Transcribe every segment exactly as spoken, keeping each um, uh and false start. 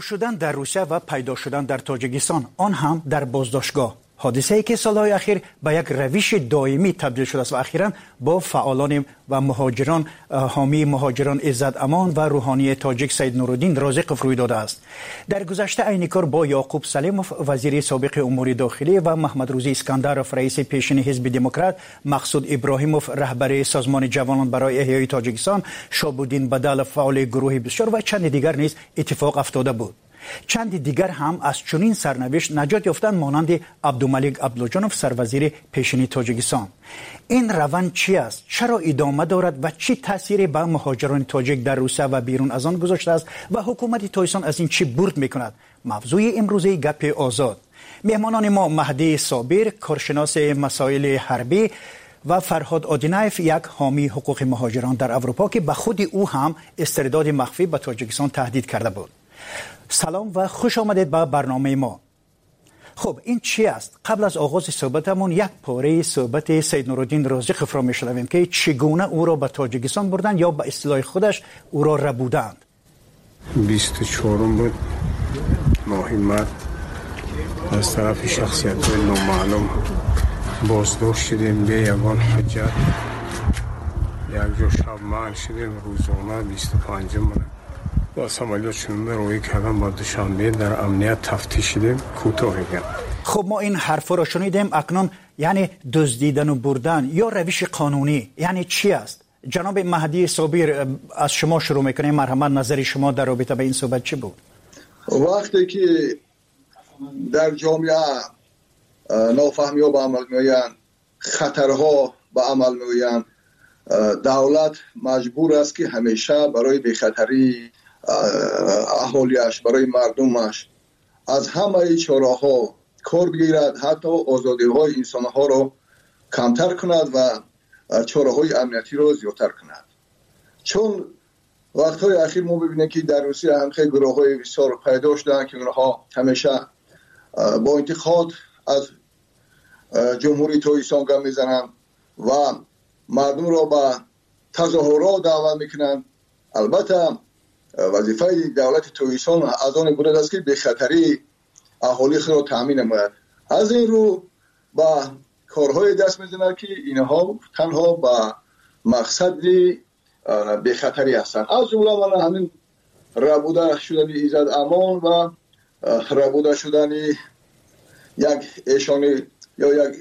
شدن در روسیه و پیدا شدن در تاجیکستان، آن هم در بازداشتگاه، حادثه‌ای که سالهای اخیر به یک روش دائمی تبدیل شده است و اخیراً با فعالان و مهاجران حامی مهاجران عزت امان و روحانی تاجیک سید نورالدین رازقوف روی داده است. در گذشته عین کار با یعقوب سلیموف وزیر سابق امور داخلی و محمد روزی اسکندرов رئیس پیشین حزب دموکرات، مقصود ابراهیموف رهبر سازمان جوانان برای احیای تاجیکستان، شابودین بدل فعال گروه بسیار و چند دیگر نیز اتفاق افتاده بود. چند دیگر هم از چنین سرنوشت نجات یافتند، مانند عبدالملک عبدالجانوف سروزیر پیشین تاجیکستان. این روند چی است؟ چرا ادامه دارد و چی تأثیری به مهاجران تاجیک در روسیه و بیرون از آن گذاشته است و حکومت تاجیکستان از این چی برد میکند؟ موضوع امروزه گپ آزاد. مهمانان ما مهدی صابر، کارشناس مسائل حربی، و فرهاد آدینایف، یک حامی حقوق مهاجران در اروپا که به خود او هم استرداد مخفی به تاجیکستان تهدید کرده بود. سلام و خوش آمدید به برنامه ما. خب این چی است؟ قبل از آغاز صحبتمون یک پاره صحبت سید نورالدین رازقوف را میشنویم که چگونه او را به تاجیکستان بردند یا به اصطلاح خودش او را ربودند. بیست و چهارم بود ماه مارس از طرف شخصیت نامعلوم بازداشت شدیم به یگان حجت، یک جا شب محل شدیم، روزانه بیست و پنجم بود با سمالیات شنونده روی کردن با دوشنبه در امنیت تفتیش شدیم کوتاه گرد. خب ما این حرف را شنیدیم، اکنون یعنی دزدیدن و بردن یا روش قانونی یعنی چی است؟ جناب مهدی صابر، از شما شروع میکنیم. مرحمت، نظر شما در رابطه به این صحبت چی بود؟ وقتی که در جامعه نافهمی ها به عمل میآیند، خطرها به عمل میآیند، دولت مجبور است که همیشه برای بی‌خطری اهالیش، برای مردمش از همه چاره‌ها کار بگیرد، حتی آزادی‌های انسان‌ها را کمتر کند و چاره‌های امنیتی را زیادتر کند. چون وقت‌های اخیر ما ببینیم که در روسیه هم خیلی گروه‌های بسیار پیدا شدند که اونها همیشه با انتقاد از جمهوری تاجیکستان گام میزنند و مردم را به تظاهرات دعوت میکنند. البته وظیفه دولت تاجیکستان از آن بوده است که به خطری اهالی خود را تامین نماید. از این رو با کارهای دست میزنند که اینها تنها با مقصد به خطری هستند. از جمله من همین ربوده شدن عزت امان و ربوده شدن یک ایشانی یا یک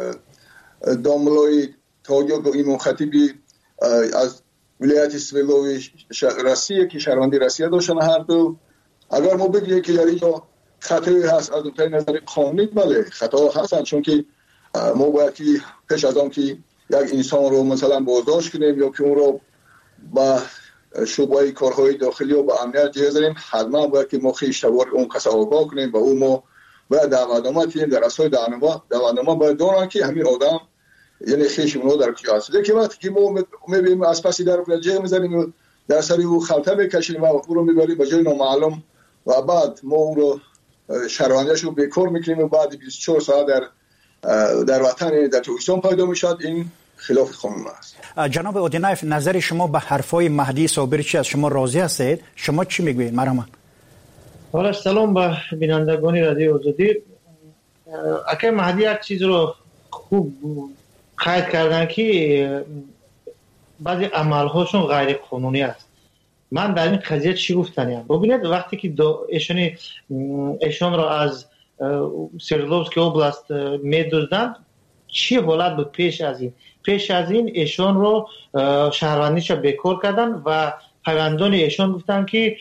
داملوی تاجیک ایمان خطیبی از ولایت سویلوی روسیه که شهروندی روسیه داشتن هر دو. اگر ما بگیم که در اینجا خطایی هست از نظر قانونی، بله خطا هستند، چون که ما باید که پیش از آن که یک انسان رو مثلا بازداشت کنیم یا که اون رو با شعبه کارهای داخلی و با امنیت جای بذاریم، حتما باید که ما خویش تبار اون کس آگاه کنیم و اون ما باید دعوتنامه کنیم. در اساس دعوتنامه باید دانند که همین آدم یعنی خیش اونها در کجا هست. که وقتی که ما میبینیم از پسی در جای میذاریم در سری او خلطه میکشیم و او رو میبریم به جای نامعلوم و بعد ما اون رو شهروندیش رو بیکار میکنیم و بعد بیست و چهار ساعت در در وطن در تاجیکستان پیدا میشد. این خلاف قانون است. جناب آدینایف، نظر شما به حرفای مهدی صابر چی است؟ شما راضی هستید؟ شما چی میگویید؟ مرحبا. حالا سلام به بینندگان رادیو آزادی. اگه مهدی یک چیز رو خوب قید کردن که بعضی عملهاشون غیر قانونی است. من در این قضیه چی گفتنیم؟ ببینید وقتی که ایشون ایشون را از سیرلوفسکی اوبلاست می‌دزدند، چی حالت بود پیش از این؟ پیش از این ایشون رو شهروندیش بیکار کردن و پیوندان ایشون گفتن که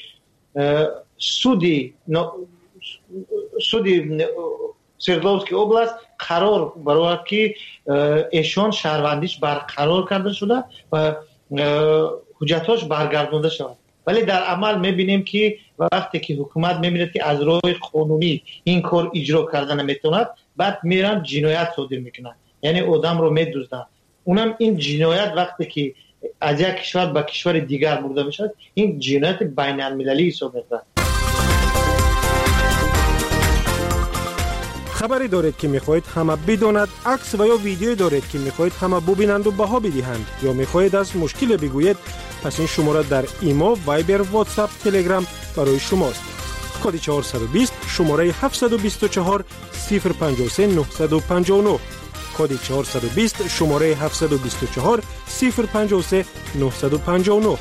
سودی سودی سیرلوفسکی اوبلاست قرار برای که ایشون شهروندیش برقرار کرده شده و حجتاش برگردونده شود، ولی در عمل میبینیم که وقتی که حکومت میبیند که از راه قانونی این کار اجرا کردن نمیتوند، بعد میرن جنایت صادر میکنن، یعنی آدم رو میدزدن. اونم این جنایت وقتی که از یک کشور به کشور دیگر برده میشد، این جنایت بین المللی حساب میشه. خبری دارید که میخواهید همه بداند، عکس و یا ویدیویی دارید که میخواهید همه ببینند و بها بدهند، یا میخواهید از مشکل بگویید، پس این شماره در ایمو، وایبر، واتساپ، تلگرام برای شماست. کد چهارصد و بیست شماره هفتصد و بیست و چهار صفر پنجاه و سه نهصد و پنجاه و نه. کد چهارصد و بیست شماره هفتصد و بیست و چهار صفر پنجاه و سه نهصد و پنجاه و نه.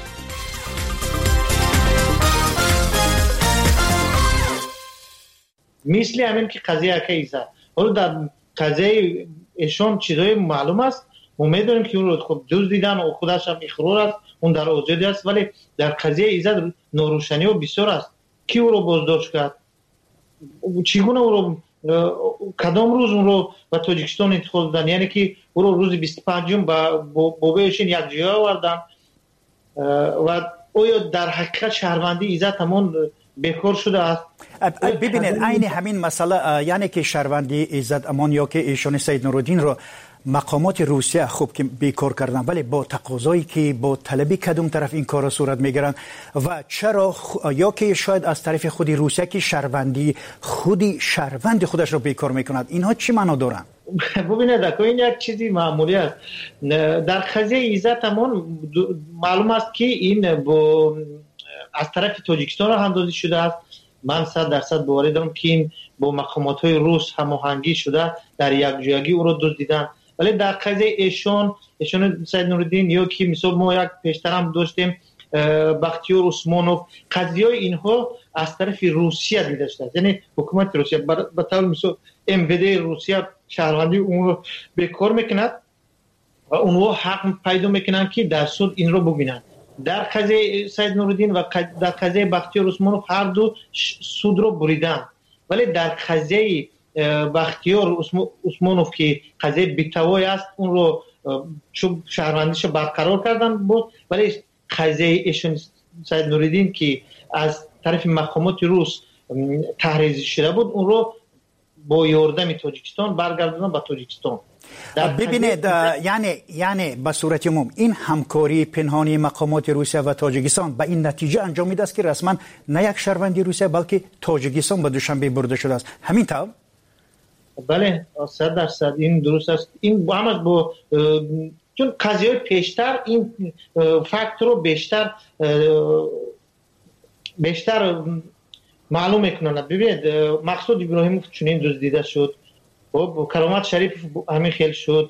مثل همین که قضیه که ایزد حالا در قضیه ایشان چیزای معلوم است، ما میدونیم که اون رو خب جز دیدن و خودش هم اخرار است، اون در آزادی است، ولی در قضیه ایزد ناروشنی و بسیار است. کی او رو بازداشت کرد؟ چگونه او رو کدام روز اون رو به تاجیکستان انتقال دادن؟ یعنی که او رو روز بیست و پنجم با بابایشین یک جای آوردن و آیا در حقیقت شهروندی ایزد همون بیکار شده است؟ ببینید عین همین مسئله، یعنی که شهروندی ایزد امان یا که ایشان سید نورالدین رو مقامات روسیه خوب که بیکار کردن، ولی با تقاضایی که با طلبی کدوم طرف این کار صورت میگیرن و چرا خ... یا که شاید از طرف خود روسیه که شهروندی خودی شهروند خودش رو بیکار میکند، اینها چی معنا دارن؟ ببینید این یک چیزی معمولی است. در قضیه ایزد همون معلوم است که این با از طرف تاجیکستان را اندازی شده است. من صد درصد باور دارم که این با مقامات های روس هماهنگی شده، در یک جایگی او را دزدیدن. ولی در قضیه ایشان ایشان سید نورالدین یا که مثلا ما یک پیشتر هم داشتیم بختیار عثمانوف، قضیه اینها از طرف روسیه دیده شده، یعنی حکومت روسیه به طور مثلا ام وی دی روسیه شهروندی اون رو بیکار میکند و اونها حق پیدا میکنن که در سود این رو ببینن. در قضیه سید نورالدین و در قضیه بختیار عثمانوف هر دو سود رو بریدن، ولی در قضیه بختیار عثمانوف که قضیه بیتوای است اون رو چون شهروندیش برقرار کردن بود، ولی قضیه ایشون سید نورالدین که از طرف مقامات روس تحریزی شده بود اون رو با یاردم تاجیکستان برگردوندن به تاجیکستان. ببینید یعنی یعنی به صورت عموم این همکاری پنهانی مقامات روسیه و تاجیکستان به این نتیجه انجام میده است که رسما نه یک شهروندی روسیه بلکه تاجیکستان به دوشنبه برده شده است. همین طور؟ بله صد درصد این درست است. این با هم با چون قضیه پیشتر این فاکتور رو بیشتر بیشتر معلوم میکنن. ببینید مقصود ابراهیموف چنین دزدیده شد، خب کرامت شریف همین خیل شد.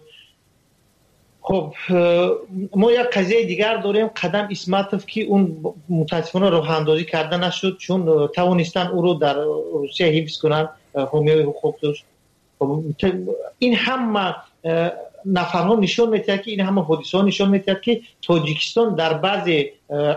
خب ما یک قضیه دیگر داریم قدم اسمتوف که اون متاسفانه راه اندازی کرده نشد چون توانستن او رو در روسیه حفظ کنن، حامیای حقوق داشت. این هم نفرها نشون میده که این هم حادثه نشون میده که تاجیکستان در بعضی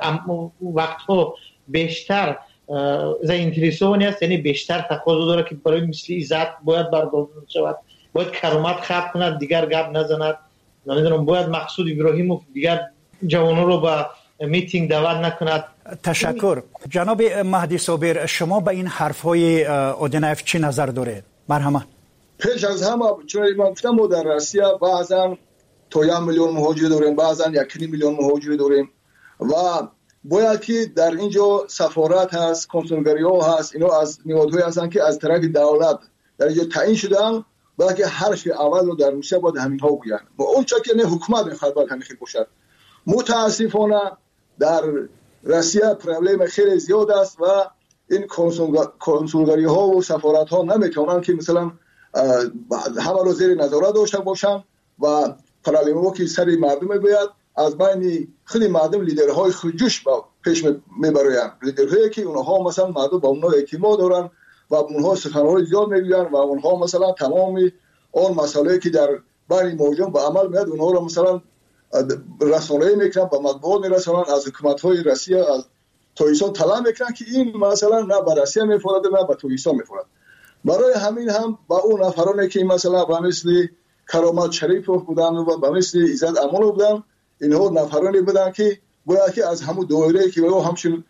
وقتها بیشتر زاینترسونی است، یعنی بیشتر تقاضا داره که برای مثل ایزد باید برگزار شود، باید کرامت خلق کند، دیگر گپ نزند. نمیدونم باید مقصود ابراهیموف دیگر جوانان رو به میتینگ دعوت نکند. تشکر. جناب مهدی صابر، شما به این حرف‌های اودینایف چی نظر دارید؟ مرحبا. پیش از همه چون من گفتم ما در روسیه بعضا تا یک میلیون مهاجر داریم، بعضا یک میلیون مهاجر داریم و باید که در اینجا سفارت هست، کنسولگری ها هست، اینا از نهادهایی هستن که از طرف دولت در اینجا تعیین شدن، باید که حرف اول رو در روسیه باید همین ها بگوین و اون چه که نه حکومت میخواد باید همین خیلی باشد. متاسفانه در روسیه پرابلم خیلی زیاد است و این کنسولگری ها و سفارت ها نمیتونن که مثلا همه رو زیر نظارت داشته باشن و پرابلم ها که سر مردم بیاد از بین خیلی مردم لیدرهای خودجوش با پیش میبرن، لیدرهایی که اونها مثلا مردم با اونها اعتماد دارن و اونها سخنرانی زیاد میگوین و اونها مثلا تمام اون مسائلی که در بین مهاجران به عمل میاد اونها رو مثلا رسانه‌ای میکنن، به مطبوعات میرسونن، از حکومت‌های روسیه از تاجیکستان طلب میکنن که این مثلا نه به روسیه میفرد نه به تاجیکستان میفرد. برای همین هم با اون نفرانی که مثلا به مثل کرامت شریف بودن و به مثل ایزد امان بودن، اینها نفرانی بودن که باید که از همون دایره که با همچون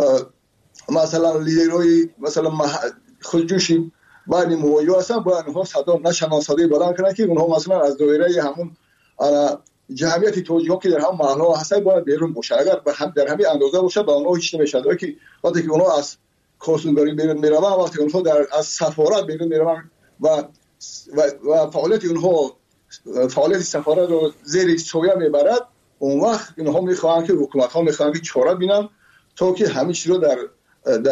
مثلا لیدرهای مثلا خودجوشی بین مهاجر هستن باید اونها صدا نشناسایی بلند کنن که اونها مثلا از دایره همون جمعیت توجیه که در هم محله هستن باید بیرون باشه. اگر به هم در همین اندازه باشه به اونها هیچ نمیشه که وقتی که اونها از کنسولگری بیرون میرون، وقتی اونها در از سفارت بیرون میرون و و, و فعالیت اونها فعالیت سفارت رو زیر سویه میبرد، اون وقت اینها میخوان که حکومت ها میخوان که چاره بینن تا که همه چیز رو در در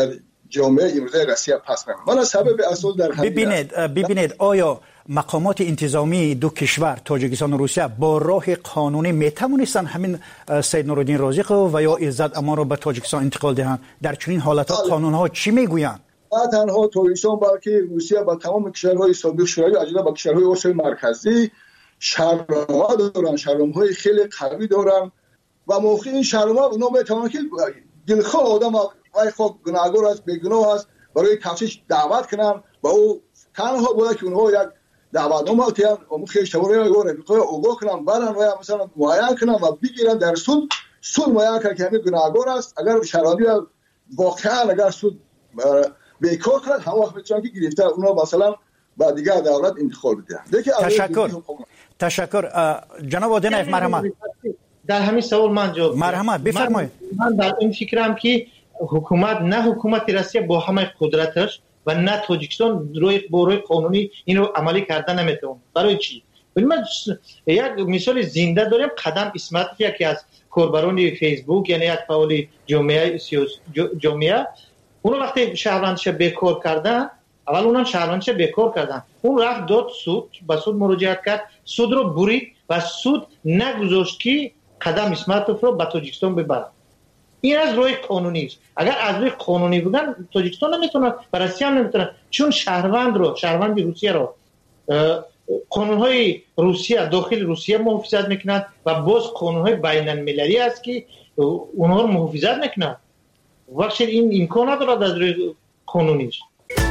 جامعه امروزه روسیه پس نمیاد. من سبب اصل در همین ببینید ببینید آیا مقامات انتظامی دو کشور تاجیکستان و روسیه با راه قانونی میتوانستن همین سید نورالدین رازق و یا عزت امان رو به تاجیکستان انتقال دهند؟ در چنین حالت‌ها قانون‌ها چی میگویند؟ نه تنها تاجیکستان بلکه روسیه با تمام کشورهای سابق شوروی و اجلا با کشورهای آسیای مرکزی شرم‌ها دارن، شرم‌های خیلی قوی دارن و موقع این شرم‌ها اونا میتونن که دلخواه آدم وای خود گناهکار است بیگناه است برای تفتیش دعوت کنن و او تنها بوده که اونها یک دعوتنامه تیان اون خیش تباره گوره میخواد اوگاه کنن برن و مثلا معاین کنن و بگیرن در سود سود معاین کنن که همین گناهکار است. اگر شرانی واقعا اگر سود بیکار کنند هم وقت میتونن که گرفته اونا مثلا با دیگر دولت انتقال بدن. تشکر تشکر جناب آدینایف مرحمت. در همین سوال من جواب مرحمت بفرمایید. من در این فکرم که حکومت نه حکومت روسیه با همه قدرتش و نه تاجیکستان روی بروی قانونی اینو عملی کردن نمیتونه. برای چی؟ ببین من یک مثال زنده دارم قدم اسمتوف یکی از کاربران فیسبوک یعنی یک فعال جامعه سیاسی جامعه اون وقتی شهروندش بیکار کردن اول اونم شهروندش بیکار کردن اون رفت داد سود با سود مراجعه کرد سود رو برید و سود نگذاشت که قدم اسمتوف رو به تاجیکستان ببره. این از روی قانونی است. اگر از روی قانونی بودن تاجیکستان نمیتونه برای روسیه هم نمیتونه چون شهروند رو شهروند روسیه رو قانونهای روسیه داخل روسیه محافظت میکنند و باز قانونهای بین المللی است که اونها رو محافظت میکنند. وقتی این امکان نداره از روی قانونی است.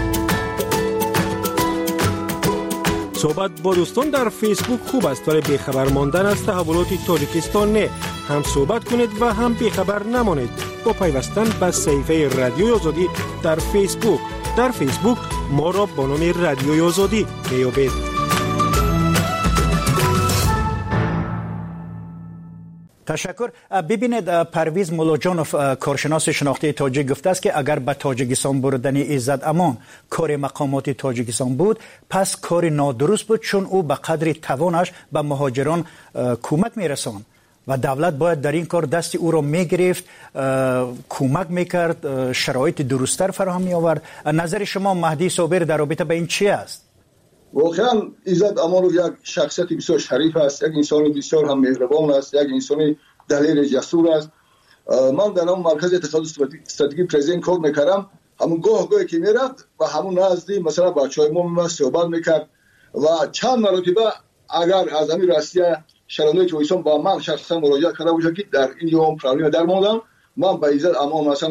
صحبت با دوستان در فیسبوک خوب است ولی بیخبر ماندن از تحولات تاجیکستان نه. هم صحبت کنید و هم بیخبر نمانید با پیوستن به صفحه رادیوی آزادی در فیسبوک. در فیسبوک ما را با نام رادیوی آزادی میابید. تشکر. ببینید پرویز مولاجانوف کارشناس شناختی تاجیک گفته است که اگر به تاجیکستان بردن عزت امان کار مقامات تاجیکستان بود پس کار نادرست بود چون او به قدر توانش به مهاجران کمک میرساند و دولت باید در این کار دست او را میگرفت کمک میکرد شرایط درست‌تر فراهم میآورد. نظر شما مهدی صابر در رابطه با این چی است؟ واقعا عزت امانوف یک شخصیت بسیار شریف است، یک انسان بسیار هم مهربان است، یک انسان دلیر جسور است. من در اون مرکز اتخاذ استراتژی پرزیدنت کار میکردم همون گاه گاهی که میرفت و همون نزدی مثلا بچهای ما صحبت میکرد و چند مرتبه اگر از همین روسیه شرانه تاجیکستان با من شخصا مراجعه کرده باشه که در این یوم پرابلم در موندم من به عزت امان مثلا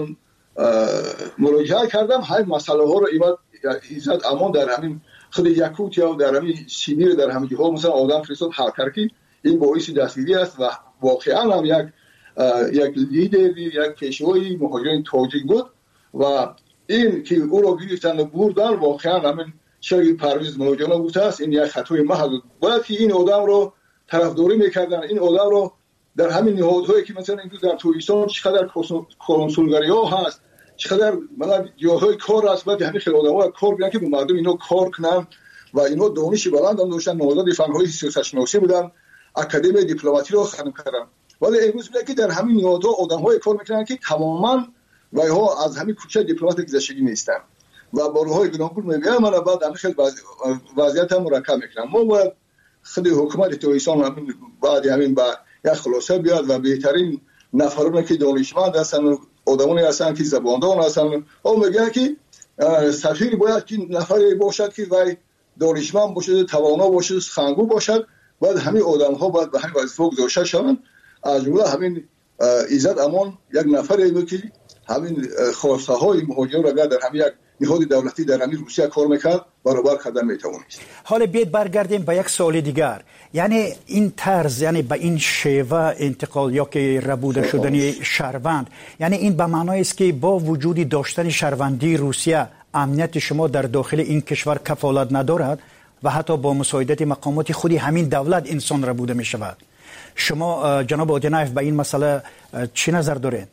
مراجعه کردم های مسئله ها رو ایمد عزت امان در همین خود یکوت یا در همین سیبیر در همین جاها مثلا آدم فرستاد حل کرد که این باعث دستگیری است و واقعا هم یک یک لیدر یک پیشوای مهاجرین تاجیک بود و این که او رو گرفتن و بردن واقعا همین شرقی پرویز مولاجانوف بوده است. این یک خطای محض بود که این آدم رو طرفداری میکردن، این آدم رو در همین نهادهایی که مثلا امروز در تاجیکستان چقدر کنسولگری ها هست چقدر مثلا جاهای کار است باید همین خیلی آدم‌ها کار بیان که به مردم اینو کار کنن و اینو دانش بلند هم داشتن نهادهای فن‌های سیاست شناسی بودن اکادمی دیپلماتی رو ختم کردن ولی امروز میگه که در همین نهادها آدم‌های کار میکنن که تماما و ها از همین کوچه دیپلمات گذشتگی نیستن و با روهای گوناگون میگم من بعد همین خیلی وضعیت هم مرکب میکنم. ما باید خود حکومت تاجیکستان همین بعد همین با یک خلاصه بیاد و بهترین نفرانی که دانشمند هستن آدمانی هستن که زباندان هستن او میگن که سفیر باید که نفری باشد که وای دانشمند باشد توانا باشد سخنگو باشد باید همین آدم ها باید به همین وظیفه گذاشته شوند. از جمله همین عزت امان یک نفری بود که همین خواسته های مهاجران را در همین یک نهاد دولتی در همین روسیه کار میکرد برابر کردن میتوانست. حالا بیاید برگردیم به یک سوال دیگر، یعنی این طرز یعنی به این شیوه انتقال یا که ربوده شدن شهروند یعنی این به معنای است که با وجود داشتن شهروندی روسیه امنیت شما در داخل این کشور کفالت ندارد و حتی با مساعدت مقامات خودی همین دولت انسان ربوده می شود. شما جناب آدینایف به این مسئله چی نظر دارید؟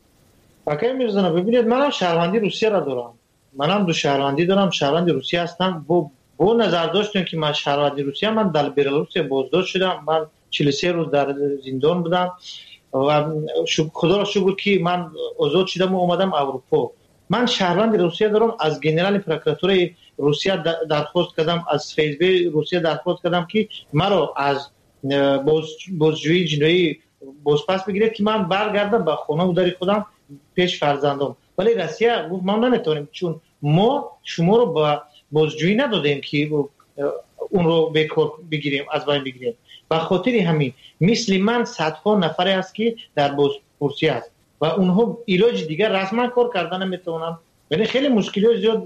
آقای میرزا ببینید من هم شهروندی روسیه را دارم، منم دو شهروندی دارم، شهروند روسیه هستم. با با نظر داشتم که من شهروندی روسیه من در بلاروس بازداشت شدم، من چهل و سه روز در زندان بودم و خدا را شکر که من آزاد شدم و اومدم اروپا. من شهروند روسیه دارم، از گنرال پروکراتور روسیه درخواست کردم، از فیسبوک روسیه درخواست کردم که مرا از باز بازجویی جنایی بازپس بگیرید که من برگردم به خانه و داری خودم پیش فرزندم. ولی روسیه گفت ما نمیتونیم، چون ما شما رو با بازجویی ندادیم که اون رو بیکار بگیریم، از بین بگیریم. به خاطر همین مثل من صدها نفر است که در بازپرسی است و اونها علاج دیگر رسما کار کردن نمیتونن. یعنی خیلی مشکلات زیاد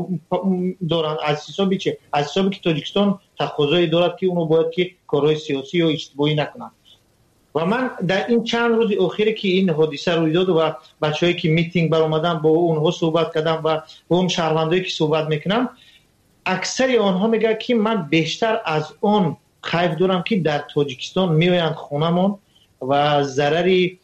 دارن از حسابی چه از حسابی که تاجیکستان تقاضای دارد که اونو باید که کارهای سیاسی و اجتماعی نکنن. و من در این چند روز اخیر که این حادثه روی داد و بچه‌ای که میتینگ بر اومدن با اونها صحبت کردم و با اون شهروندایی که صحبت میکنم، اکثر آنها میگه که من بیشتر از اون خیف دارم که در تاجیکستان میآیند خونمون و ضرری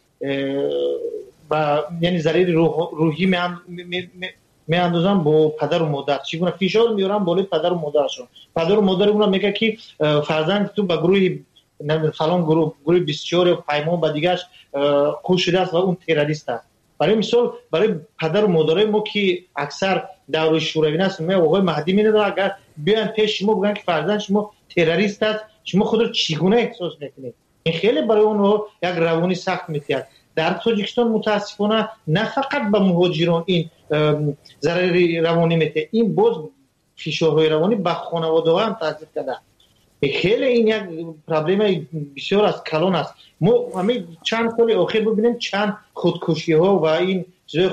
و یعنی ضرری روح، روحی می می می اندازن با پدر و مادر، چگونه فشار میارن بالای پدر و مادرشون. پدر و مادر اونها میگه که فرزند تو به گروه فلان گروه گروه بیست و چهار پیمان با دیگه‌اش خوش شده است و اون تروریست است. برای مثال برای پدر و مادرای ما که اکثر دوره شوروی است، می آقای مهدی می‌دونه اگر بیان پیش شما بگن که فرزند شما تروریست است، شما خود رو چگونه احساس میکنید؟ این خیلی برای اونها یک روانی سخت می‌تیاد. در تاجیکستان متاسفانه نه فقط به مهاجران این ضرر روانی میته، این باز فشارهای روانی به خانواده‌ها هم تاثیر کرده. خیلی این یک پرابلم بسیار از کلان است. ما همین چند سال اخیر ببینیم چند خودکشی ها و این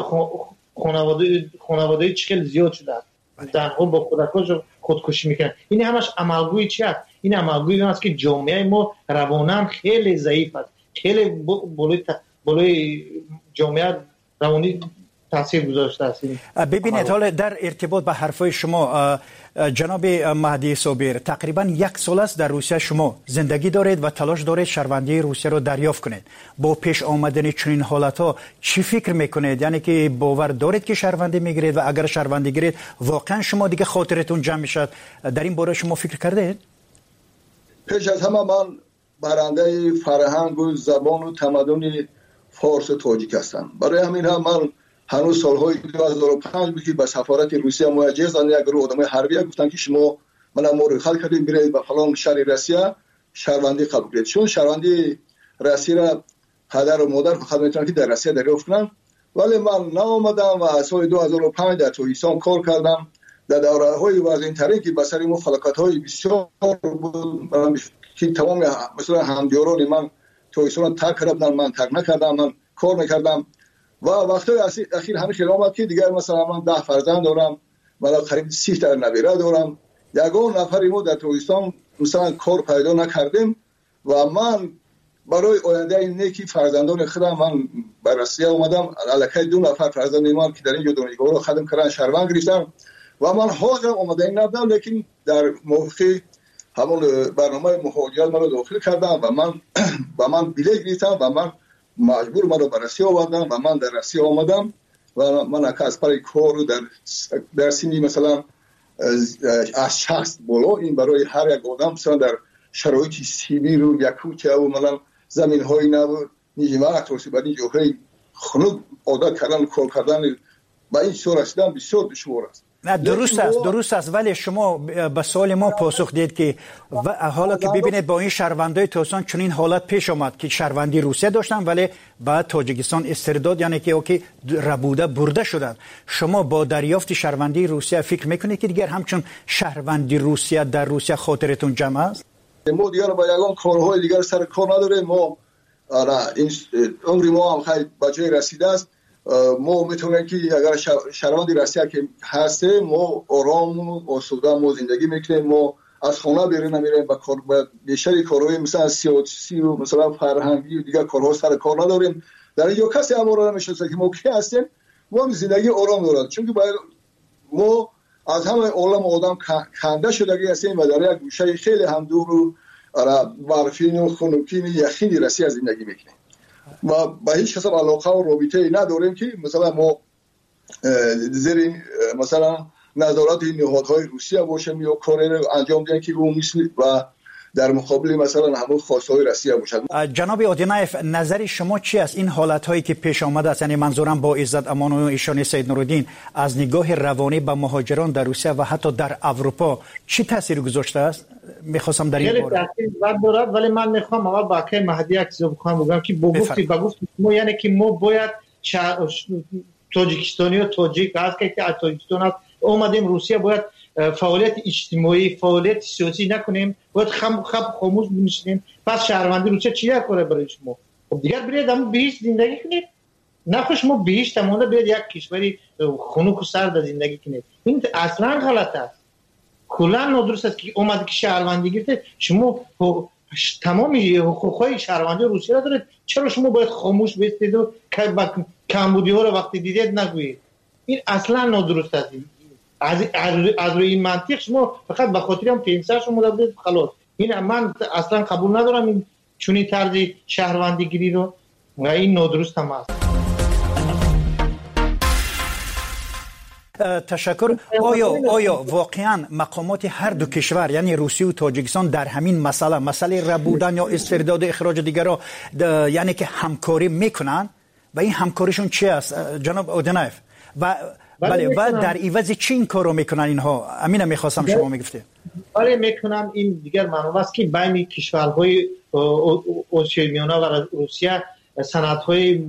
خانواده خانواده چقدر زیاد شده است. زنها با کودکان خودکشی میکنن. این همش عملگوی چی است؟ این عملگوی است که جامعه ما رواناً خیلی ضعیف است. خیلی بالای بالای جامعه روانی تاثیر گذاشته است. ببینید حالا در ارتباط به حرفای شما جناب مهدی صابر، تقریبا یک سال است در روسیه شما زندگی دارید و تلاش دارید شهروندی روسیه رو دریافت کنید. با پیش آمدن چنین حالت‌ها چی فکر میکنید؟ یعنی که باور دارید که شهروندی میگیرید و اگر شهروندی گیرید واقعا شما دیگه خاطرتون جمع میشد؟ در این باره شما فکر کردید؟ پیش از همه من برنده فرهنگ و زبان و تمدن فارس و تاجیک هستم. برای همین هم من هنوز سالهای دو هزار و پنج بود که به سفارت روسیه مواجه شدن، یک گروه آدمای حربی گفتن که شما من امور خل کردیم برید به فلان شهر روسیه شهروندی قبول کنید، چون شهروندی روسیه را پدر و مادر فقط میتونن که در روسیه دریافت کنن. ولی من نآمدم و از سال دو هزار و پنج در تاجیکستان کار کردم. در دوره‌های وزین ترین که به سر ما فلاکت‌های بسیار بود، من که تمام مثلا همدیاران من تاجیکستان ترک کردن، من ترک نکردم، من کار میکردم و وقتی اخیر همین خیلی آمد که دیگر مثلا من ده فرزند دارم، من قریب سی تا نویره دارم، یگان نفری ما در تاجیکستان مثلا کار پیدا نکردیم و من برای آینده نیکی فرزندان خودم من به روسیه اومدم. الکی دو نفر فرزند من که در این دانشگاه رو خدمت کردن شهروند گرفتم و من حاضر آماده نبودم، لیکن در موقع همون برنامه مهاجرت من رو داخل کردم و من و من بلیط گرفتم و من مجبور من رو به روسیه آوردم و من در روسیه آمدم و من از پای کار در در سنی مثلا از شخص بالا این برای هر یک آدم مثلا در شرایط سیبیر و یکوتیا و مثلا زمین های نبود نیجمه توسی بعد این جوهی خنک عادت کردن کار کردن با این شور رسیدن بسیار دشوار است. نه درست است درست است ولی شما به سوال ما پاسخ دید که حالا که ببینید با این شهروندای تاجیکستان چنین حالت پیش آمد که شهروندی روسیه داشتن ولی بعد تاجیکستان استرداد یعنی که اوکی ربوده برده شدن، شما با دریافت شهروندی روسیه فکر میکنید که دیگر همچون شهروندی روسیه در روسیه خاطرتون جمع است؟ ما دیگر با یگان کارهای دیگر سر کار نداریم. ما این عمر ما هم خیلی به جای رسیده است. ما میتونیم که اگر شهروندی روسیه که هسته ما آرام و آسوده ما زندگی میکنیم، ما از خانه بیرون نمیریم و کار بیشتر کارهای مثلا سیاسی و مثلا فرهنگی و دیگر کارها سر کار نداریم. در اینجا کسی امور نمیشناسه که ما کی هستیم. ما زندگی آرام داریم چون که باید ما از همه عالم آدم کنده شدگی هستیم و در یک گوشه خیلی هم دور و برفین و خنکین یخینی روسیه زندگی میکنیم و به هیچ کس علاقه و رابطه نداریم که مثلا ما زیر مثلا نظارت نهادهای روسیه باشیم یا کاری رو انجام دهیم که اون مثل و در مقابل مثلا همون خواستهای روسیه باشد. جناب اودینایف، نظر شما چی است این حالت هایی که پیش آمده است؟ یعنی منظورم با عزت امان و ایشان سید نورالدین از نگاه روانی به مهاجران در روسیه و حتی در اروپا چی تاثیر گذاشته است؟ میخواستم در این باره تاثیر دارد، ولی من میخوام اول با که مهدی یک چیز بخوام بگم که با گفتی با گفتی ما یعنی که ما باید تاجیکستانی و تاجیک هست که از تاجیکستان هست اومدیم روسیه، باید فعالیت اجتماعی فعالیت سیاسی نکنیم، باید خم خم خاموش بنشینیم. پس شهروندی روسیه چی کاره برای شما؟ خب دیگر برید هم بهش زندگی کنید، نخوش ما بهش تمام برید یک کشوری خنک و سرد زندگی کنید. این اصلا غلط است، کلا نادرست است که اومد که شهروندی گرفته شما تمام حقوقهای شهروندی روسیه را دارید، چرا شما باید خاموش بستید و کمبودی ها رو وقتی دیدید نگویید؟ این اصلا نادرست است. از از روی این منطق شما فقط به خاطر هم پنسر شما دادید خلاص. این من اصلا قبول ندارم این چونی طرز شهروندی گیری رو و این نادرست هم است. تشکر. آیا آیا واقعا مقامات هر دو کشور یعنی روسیه و تاجیکستان در همین مسئله مسئله ربودن یا استرداد اخراج دیگران یعنی که همکاری میکنن و این همکاریشون چی است جناب اودینایف؟ و بله و در عوض چی این کارو میکنن اینها؟ امینه میخواستم شما میگفته. بله میکنم. این دیگر معلوم است که بین کشورهای اوشیمیانه و روسیه سندهای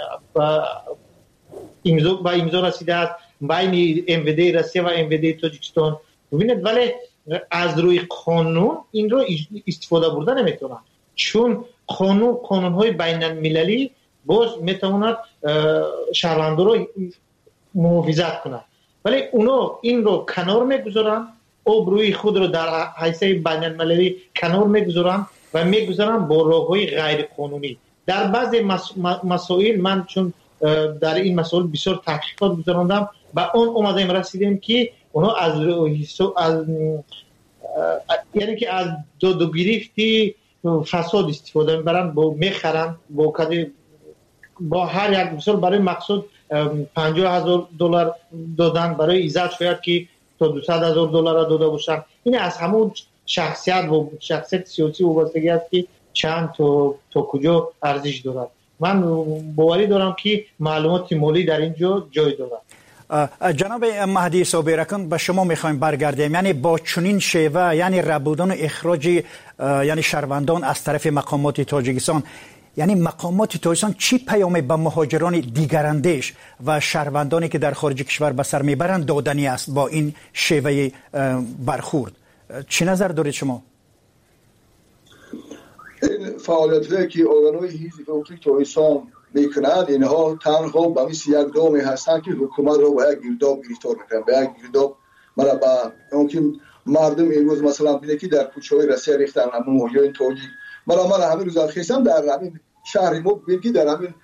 امضا با امضا رسیده است بین ام وی دی روسیه و ام وی دی تاجیکستان. ببینید ولی از روی قانون این رو استفاده برده نمیتونن، چون قانون قانونهای بین المللی باز میتواند شهروندان رو محافظت کنند، ولی اونا این رو کنار میگذارن، آبروی خود رو در حیثیت بین المللی کنار میگذارن و میگذارن با راههای غیر قانونی. در بعضی مسائل من چون در این مسائل بسیار تحقیقات گذراندم و اون اومدیم رسیدیم که اونا از از یعنی که از دو دو گرفتی فساد استفاده میبرن، با میخرن با کدی با هر یک مثال برای مقصود پنجاه هزار دلار دادن، برای ایزد شاید که تا دویست هزار دلار داده باشن. این از همون شخصیت و شخصیت سیاسی وابستگی است که چند تا تا کجا ارزش دارد. من باوری دارم که معلومات مالی در اینجا جای دارد. جناب مهدی صابرکان به شما میخوایم برگردیم. یعنی با چنین شیوه یعنی ربودن و اخراج یعنی شهروندان از طرف مقامات تاجیکستان، یعنی مقامات تاجیکستان چی پیامی به مهاجران دیگراندیش و شهروندانی که در خارج کشور به سر میبرند دادنی است با این شیوه برخورد؟ چی نظر دارید شما؟ این فعالیت‌هایی که ارگان‌های حزب حقوقی تاجیکستان میکنند اینها تنها به مثل یک دامی هستند که حکومت رو به یک گرداب گرفتار میکنند، به یک گرداب مرا به ممکن مردم امروز مثلا بینه که در کوچه‌های روسیه ریختن همون مهاجران تاجیک. مرا من همین روز خواستم در همین شهر ما ببینید که در همین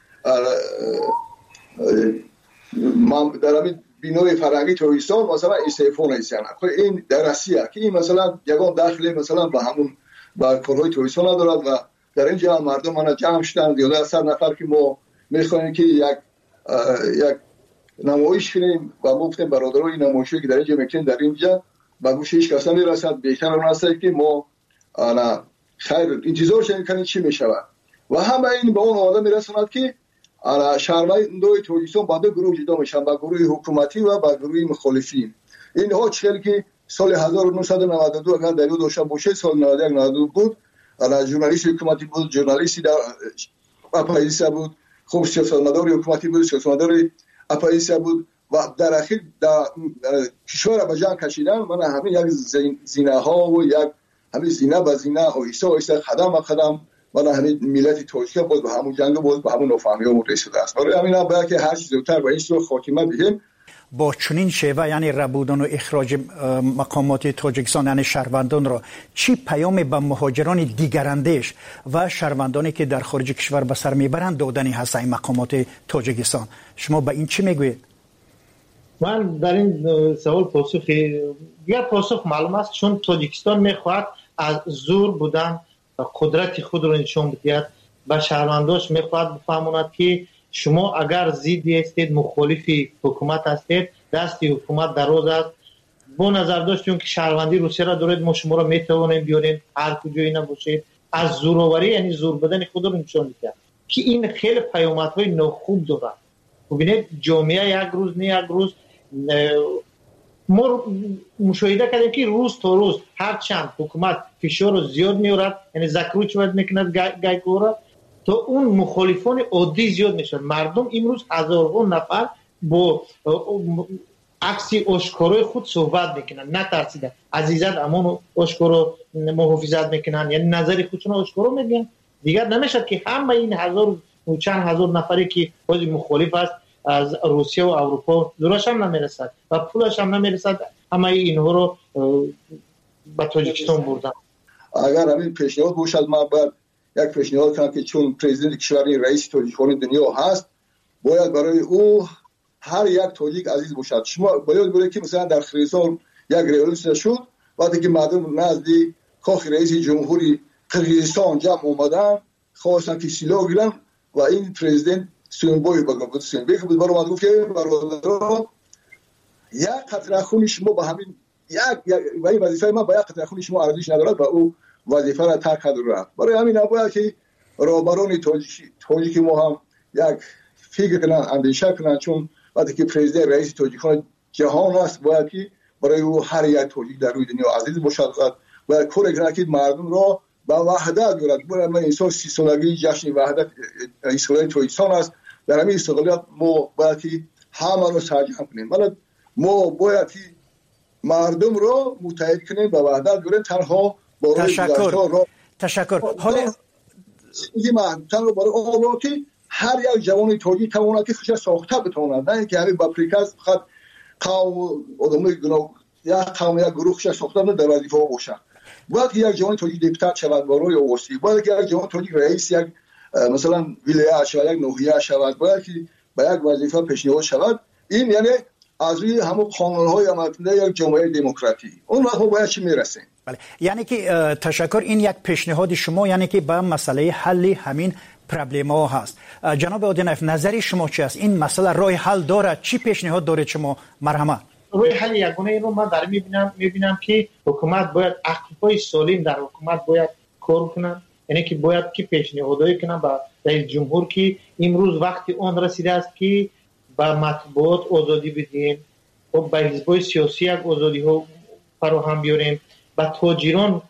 در همین بینای فرهنگی تاجیکستان مثلا استعفا نمی‌کنن. این در روسیه که این مثلا یگان داخل مثلا به همون با کارهای تاجیکستان ندارد و در اینجا مردم من جمع شدن زیاده از صد نفر که ما میخوایم که یک یک نمایش کنیم و ما گفتیم برادرای نمایشی که در اینجا میکنیم در اینجا با گوش هیچ کس نمیرسد، بهتر اون است که ما انا خیر انتظار شیم کنیم چی میشود و همه این به اون آدم میرسوند که انا شهروندای تاجیکستان با دو گروه جدا میشن، با گروه حکومتی و با گروه مخالفین. اینها چهل که سال هزار و نهصد و نود و دو اگر در داشتن باشه سال نود و یک نود و دو بود، انا ژورنالیست حکومتی بود، ژورنالیستی در اپوزیسیون بود، خوب سیاستمدار حکومتی بود، سیاستمدار اپوزیسیون بود و در اخیر در کشور به جان کشیدن. من همین یک زینه ها و یک همین زینه به زینه آیسته آیسته قدم به قدم من همین ملت تاجیک بود به همون جنگ بود به همون نافهمی ها رسیده است. برای همین هم باید که هر چیز زودتر به این سو خاتمه دهیم. با چنین شیوه یعنی ربودن و اخراج مقامات تاجیکستان یعنی شهروندان را چی پیامی به مهاجران دیگراندیش و شهروندانی که در خارج کشور به سر میبرند دادنی هست این مقامات تاجیکستان؟ شما به این چی میگویید؟ من در این سوال پاسخی یا پاسخ معلوم است، چون تاجیکستان میخواهد از زور بودن قدرت خود رو نشون بدهد و شهرونداش میخواهد بفهماند که شما اگر ضد هستید مخالف حکومت هستید، دستی حکومت دراز است با نظر داشتیم که شهروندی روسیه را دارید، ما شما را میتوانیم بیاریم هر کجایی نباشید، از زوراوری یعنی زور بدن خود را نشان میده که این خیلی پیامدهای ناخوب داره. ببینید جامعه یک روز نه یک روز ما مشاهده کردیم که روز تا روز هر چند حکومت فشار رو زیاد میارد، یعنی زکروچ باید میکند گایکورا، تا اون مخالفان عادی زیاد میشن. مردم امروز هزارها نفر با عکسی آشکارای خود صحبت میکنن، نترسیدن، عزیزت امان آشکارا محافظت میکنن، یعنی نظر خودشون آشکارا میگن. دیگر نمیشد که همه این هزار و چند هزار نفری که باز مخالف است از روسیه و اروپا دورش هم نمیرسد و پولش هم نمیرسد، همه اینها رو به تاجیکستان بردن. اگر همین پیشنهاد باشد، من باید یک پیشنهاد کنم که چون پرزیدنت کشور رئیس تاجیکستان دنیا هست، باید برای او هر یک تاجیک عزیز باشد. شما باید بگید که مثلا در قرقیزستان یک ریولوسیون شد، وقتی که مردم نزدیک کاخ رئیس جمهوری قرقیزستان جمع اومدن، خواستن که سلاح گیرن و این پرزیدنت سوینبوی بود سوینبوی بود برای ما گفت که برادران یک قطره خون شما با همین یک و این وظیفه من با یک قطره خون شما ارزش ندارد و او وظیفه را ترک کرد رفت. برای همین نباید که رهبران تاجیک ما هم یک فکر کنن، اندیشه کنن، چون وقتی که پرزیدنت رئیس تاجیکستان جهان است، باید که برای او هر یک تاجیک در روی دنیا عزیز باشد و کار کنه که مردم را با وحدت بیارد. برای من این سال سی سالگی جشن وحدت استقلال تاجیکستان است. در همین استقلالیت ما باید که همه رو سرجم کنیم. ولی ما باید که مردم رو متحد کنیم و وحدت بیاریم. تنها برای تشکر را... تشکر حالا این من تنها برای آن را که هر یک جوان تاجیک تواند که خودش ساخته بتواند، نه اینکه همین با پریکاز فقط قوم آدمای گناه یا قوم یا گروه خودش ساخته در وظیفه باشه. باید که یک جوان تاجیک دیپوتات شود برای اوسی، باید که یک جوان تاجیک رئیس یک مثلا ولایت شود، یک ناحیه شود، باید که به یک وظیفه پیشنهاد شود. این یعنی از روی همون قانون‌های عملکننده یک جامعه دموکراتی اون وقت ما باید چی میرسیم. بله، یعنی که تشکر، این یک پیشنهاد شما یعنی که به مسئله حل همین پرابلم ها هست. جناب اودینایف، نظری شما چی است؟ این مسئله راه حل داره؟ چی پیشنهاد دارید شما؟ مرحمت. راه حل یگانه اینو من در میبینم میبینم که حکومت باید عقل‌های سالم در حکومت باید کار کنن، یعنی که باید که پیشنهادایی کنن با رئیس جمهور که امروز وقتی اون رسیده است که با مطبوعات آزادی بدیم و با حزب‌های سیاسی یک آزادی ها فراهم بیاریم، با تاجران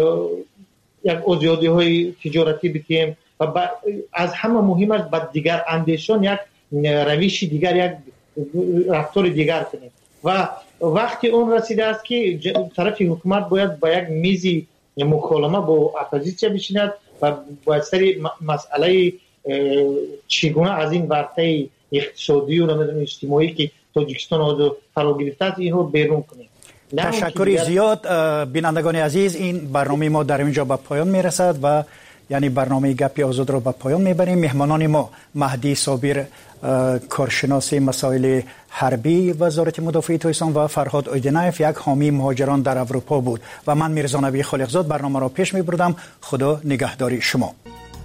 یک آزادی های تجارتی بدیم و با از همه مهم است با دیگر اندیشان یک روش دیگر، یک رفتار دیگر کنیم. و وقتی اون رسیده است که طرف حکومت باید با یک میزی مکالمه با اپوزیسیون بشیند و باید سری مسئله چگونه از این ورطه اقتصادی و نمیدونم اجتماعی که تاجیکستان آزاد فرا گرفته است این رو بیرون کنیم. تشکر زیاد. بینندگان عزیز، این برنامه ما در اینجا به پایان میرسد و یعنی برنامه گپی آزاد رو به پایان میبریم. مهمانان ما مهدی صابر، کارشناس مسائل حربی وزارت مدافعی تاجیکستان و فرهاد اودینایف، یک حامی مهاجران در اروپا بود و من میرزا نبی خالقزاد برنامه را پیش میبردم. خدا نگهداری شما.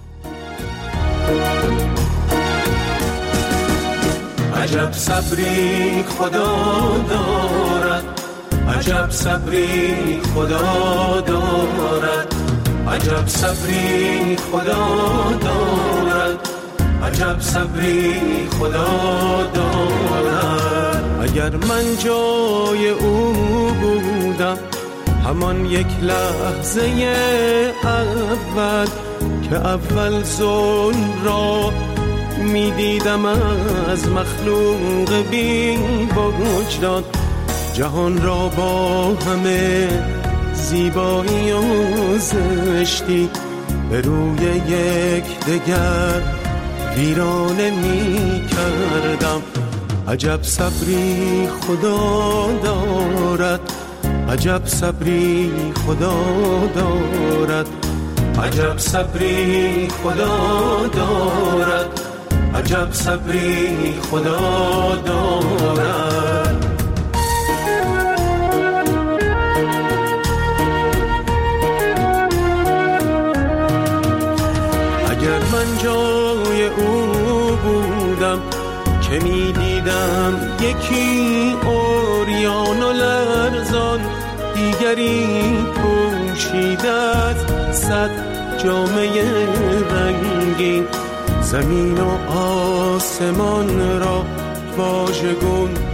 عجب صبری خدا دارد، عجب صبری خدا دارد، عجب صبری خدا دارد، عجب صبری خدا دارد. اگر من جای او بودم همان یک لحظه اول که اول ظلم را می دیدم از مخلوق بی وجدان، جهان را با همه زیبایی و زشتی به روی یک دگر ویرانه می کردم. عجب صبری خدا دارد، عجب صبری خدا دارد، عجب صبری خدا دارد، عجب صبری خدا دارد. اگر من جای او بودم که می دیدم یکی اوریان و لرزان دیگری پوشیده از صد جامعه رنگین، زمین و آسمان را واژگون